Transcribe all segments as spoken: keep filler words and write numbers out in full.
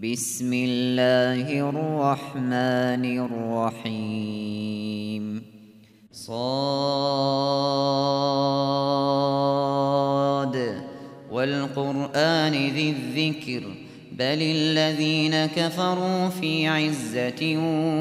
بسم الله الرحمن الرحيم صاد والقرآن ذي الذكر بل الذين كفروا في عزة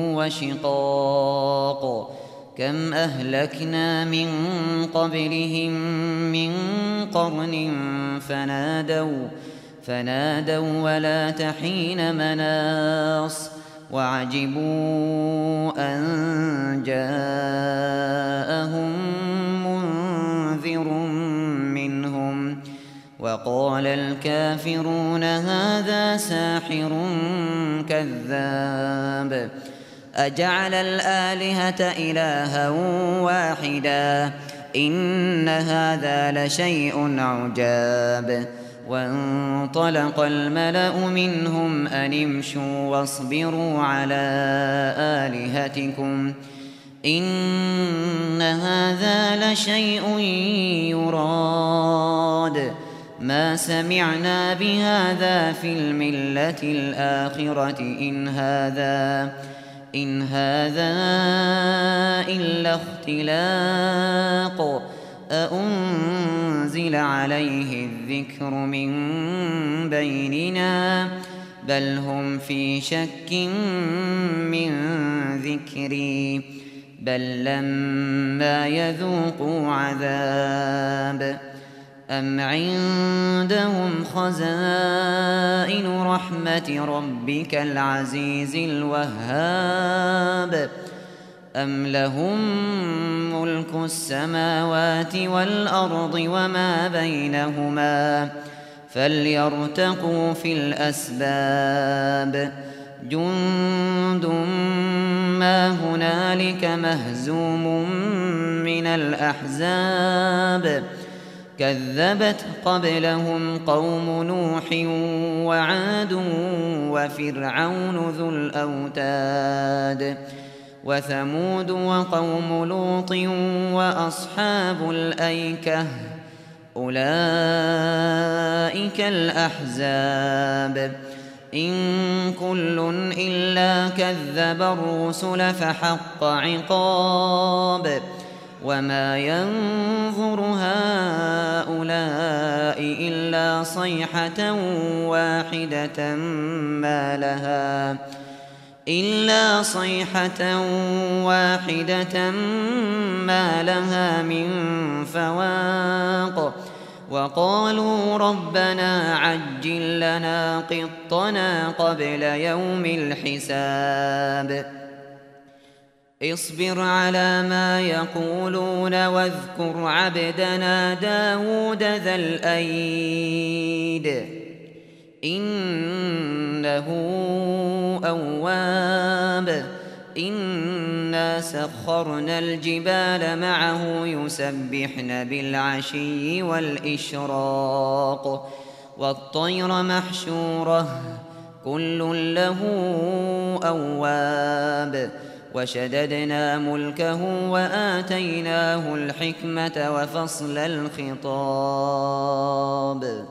وشقاق كم أهلكنا من قبلهم من قرن فنادوا فنادوا ولا تحين مناص وعجبوا أن جاءهم منذر منهم وقال الكافرون هذا ساحر كذاب أجعل الآلهة إلها واحدا إن هذا لشيء عجاب وانطلق الملأ منهم أن امشوا واصبروا على آلهتكم إن هذا لشيء يراد ما سمعنا بهذا في الملة الآخرة إن هذا إن هذا إلا اختلاق أأنزل عليه الذكر من بيننا بل هم في شك من ذكري بل لما يذوقوا عذاب أم عندهم خزائن رحمة ربك العزيز الوهاب أم لهم ملك السماوات والأرض وما بينهما فليرتقوا في الأسباب جند ما هنالك مهزوم من الأحزاب كذبت قبلهم قوم نوح وعاد وفرعون ذو الأوتاد وثمود وقوم لوط وأصحاب الأيكة أولئك الأحزاب إن كل إلا كذب الرسل فحق عقاب وما ينظر هؤلاء إلا صيحة واحدة ما لها إلا صيحة واحدة ما لها من فواق وقالوا ربنا عجل لنا قطنا قبل يوم الحساب اصبر على ما يقولون واذكر عبدنا داود ذا الأيد إنه أواب إنا سخرنا الجبال معه يسبحن بالعشي والإشراق والطير محشورة كل له أواب وشددنا ملكه وآتيناه الحكمة وفصل الخطاب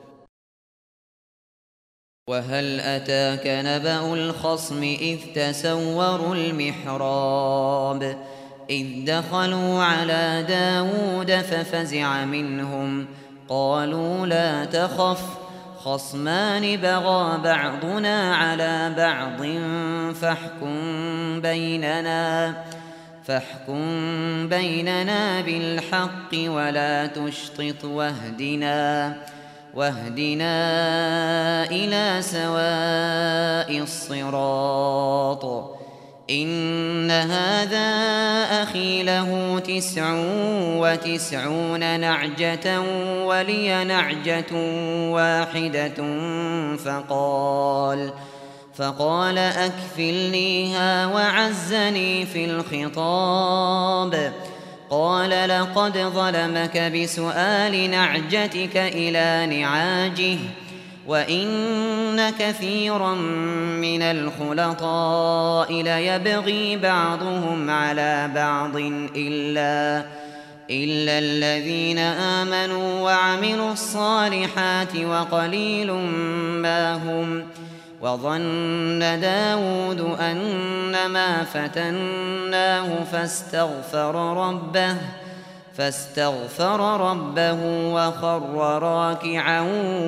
وهل أتاك نبأ الخصم إذ تسوروا المحراب إذ دخلوا على داود ففزع منهم قالوا لا تخف خصمان بغى بعضنا على بعض فاحكم بيننا فاحكم بيننا بالحق ولا تشطط واهدنا واهدنا إلى سواء الصراط إن هذا أخي له تسع وتسعون نعجة ولي نعجة واحدة فقال فقال أكفلنيها وعزني في الخطاب قال لقد ظلمك بسؤال نعجتك إلى نعاجه وإن كثيرا من الخلطاء ليبغي بعضهم على بعض إلا إلا الذين آمنوا وعملوا الصالحات وقليل ما هم وظن داود أنما فتناه فاستغفر ربه فاستغفر ربه وخر راكعا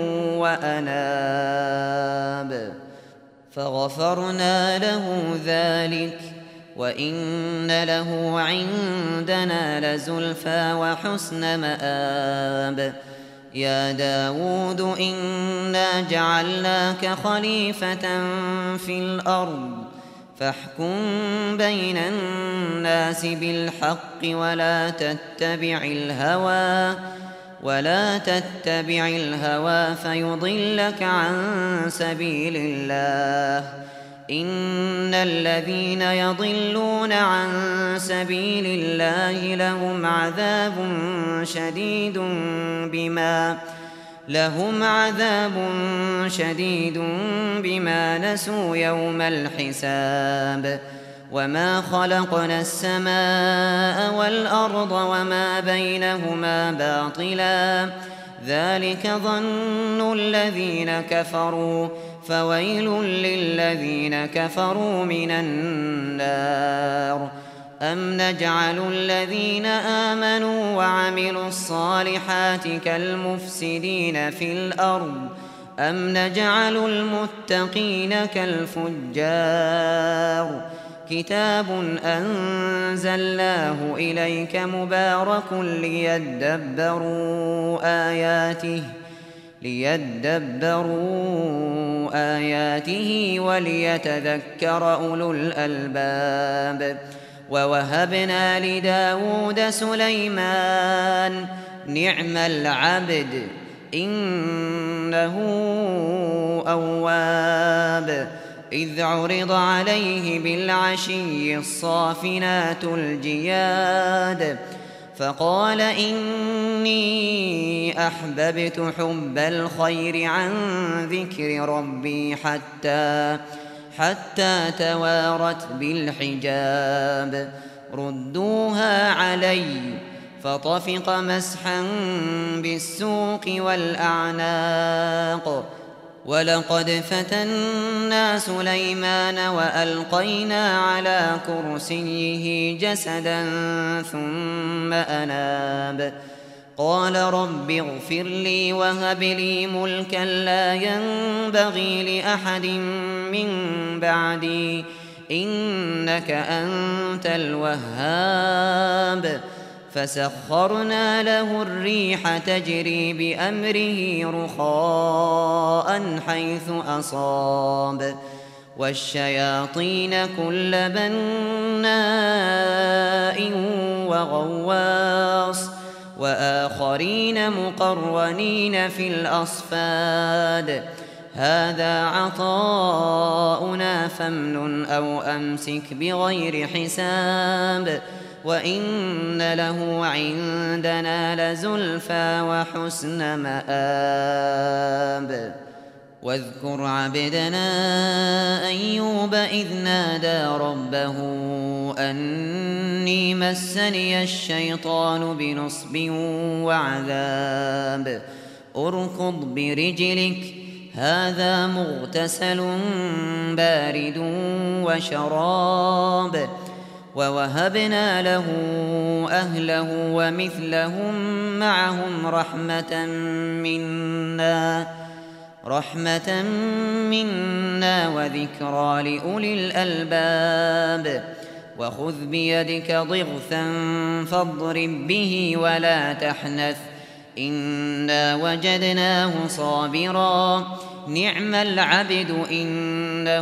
وأناب فغفرنا له ذلك وإن له عندنا لزلفى وحسن مآب يا داود إنا جعلناك خليفة في الأرض فاحكم بين الناس بالحق ولا تتبع الهوى ولا تتبع الهوى فيضلك عن سبيل الله إن الذين يضلون عن سبيل الله لهم عذاب شديد بما لهم عذاب شديد بما نسوا يوم الحساب وما خلقنا السماء والأرض وما بينهما باطلا ذلك ظن الذين كفروا فويل للذين كفروا من النار أم نجعل الذين آمنوا وعملوا الصالحات كالمفسدين في الأرض أم نجعل المتقين كالفجار كتاب أنزلناه إليك مبارك ليدبروا آياته ليدبروا آياته وليتذكر أولو الألباب ووهبنا لداود سليمان نعم العبد إنه أواب إذ عرض عليه بالعشي الصافنات الجياد فقال إني أحببت حب الخير عن ذكر ربي حتى حتى توارت بالحجاب ردوها علي فطفق مسحا بالسوق والأعناق ولقد فتنا سليمان وألقينا على كرسيه جسدا ثم أناب قال رب اغفر لي وهب لي ملكا لا ينبغي لأحد من بعدي إنك أنت الوهاب فسخرنا له الريح تجري بأمره رخاء حيث أصاب والشياطين كل بناء وغواص وآخرين مقرنين في الأصفاد هذا عطاؤنا فامنن أو أمسك بغير حساب وإن له عندنا لزلفى وحسن مآب واذكر عبدنا أيوب إذ نادى ربه أني مسني الشيطان بنصب وعذاب اركض برجلك هذا مغتسل بارد وشراب ووهبنا له أهله ومثلهم معهم رحمة منا رحمة منا وذكرى لأولي الألباب وخذ بيدك ضغثا فاضرب به ولا تحنث إنا وجدناه صابرا نعم العبد إنه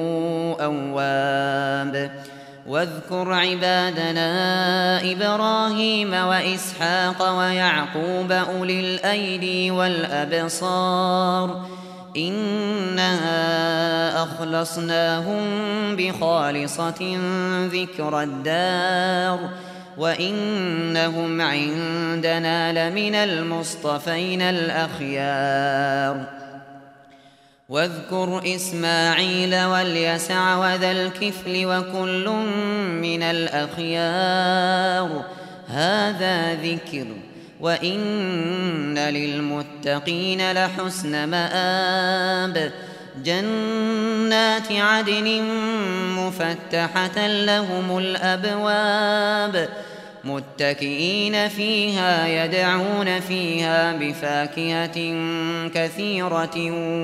أواب واذكر عبادنا إبراهيم وإسحاق ويعقوب أولي الأيدي والأبصار إنا أخلصناهم بخالصة ذكر الدار وإنهم عندنا لمن المصطفين الأخيار واذكر إسماعيل واليسع وذا الكفل وكل من الأخيار هذا ذكر وإن للمتقين لحسن مآب جنات عدن مفتحة لهم الأبواب متكئين فيها يدعون فيها بفاكهة كثيرة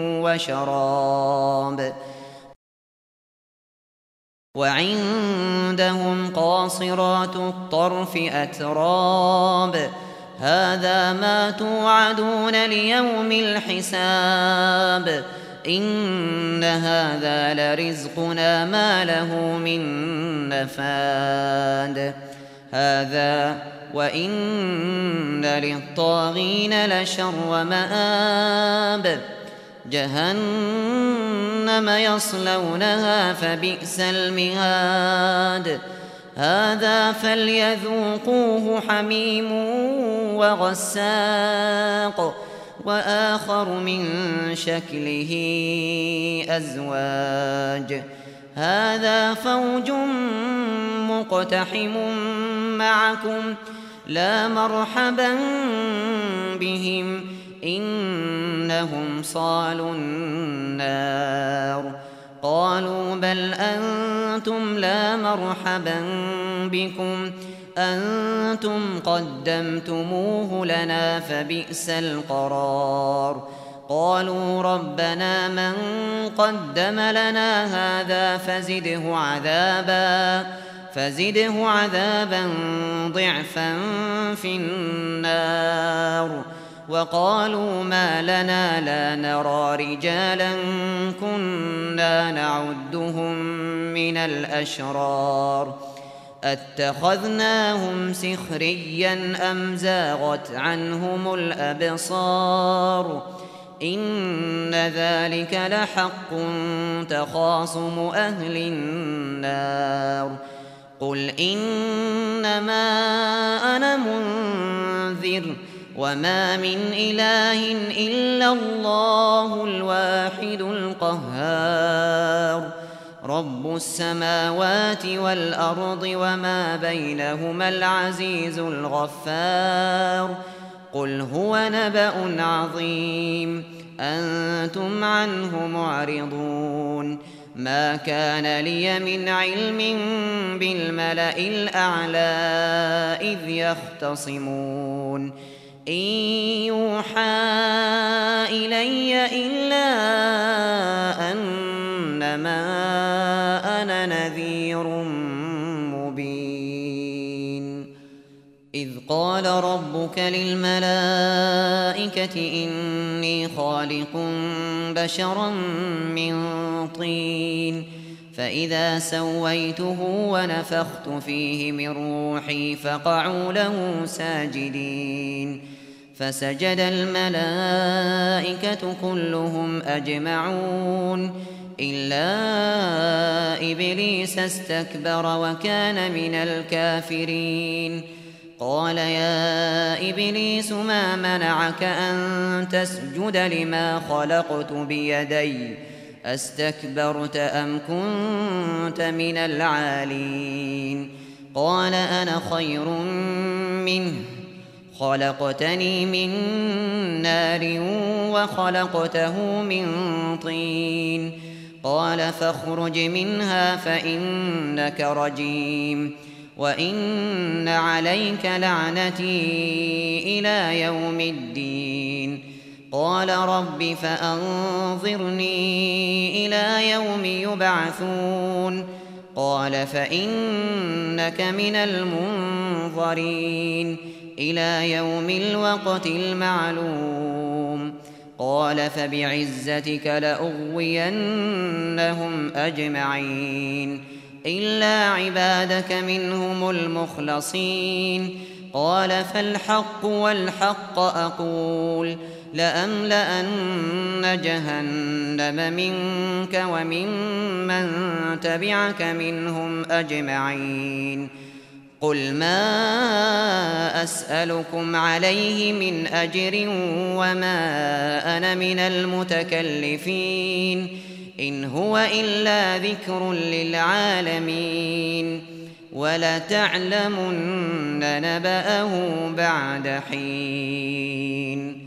وشراب وعندهم قاصرات الطرف أتراب هذا ما توعدون ليوم الحساب إن هذا لرزقنا ما له من نفاد هذا وإن للطاغين لشر مآب جهنم يصلونها فبئس المهاد هذا فليذوقوه حميم وغساق وآخر من شكله أزواج هذا فوج مقتحم معكم لا مرحبا بهم إنهم صالوا النار قالوا بل أنتم لا مرحبا بكم أنتم قدمتموه لنا فبئس القرار قالوا ربنا من قدم لنا هذا فزده عذابا فزده عذابا ضعفا في النار وقالوا ما لنا لا نرى رجالا كنا نعدهم من الأشرار أتخذناهم سخريا أم زاغت عنهم الأبصار إن ذلك لحق تخاصم أهل النار قل إنما أنا منذر وما من إله إلا الله الواحد القهار رب السماوات والأرض وما بينهما العزيز الغفار قل هو نبأ عظيم أنتم عنه معرضون ما كان لي من علم بالملأ الأعلى إذ يختصمون إن يوحى إلي إلا أنما أنا نذير مبين إذ قال ربك للملائكة إني خالق بشرا من طين فإذا سويته ونفخت فيه من روحي فقعوا له ساجدين فسجد الملائكة كلهم أجمعون إلا إبليس استكبر وكان من الكافرين قال يا إبليس ما منعك أن تسجد لما خلقت بيدي أستكبرت أم كنت من العالين قال أنا خير منه خلقتني من نار وخلقته من طين قال فاخرج منها فإنك رجيم وإن عليك لعنتي إلى يوم الدين قال رب فأنظرني إلى يوم يبعثون قال فإنك من المنظرين إلى يوم الوقت المعلوم قال فبعزتك لأغوينهم أجمعين إلا عبادك منهم المخلصين قال فالحق والحق أقول لأملأن جهنم منك وممن تبعك منهم أجمعين قل ما أسألكم عليه من أجر وما أنا من المتكلفين إن هو إلا ذكر للعالمين ولتعلمن نبأه بعد حين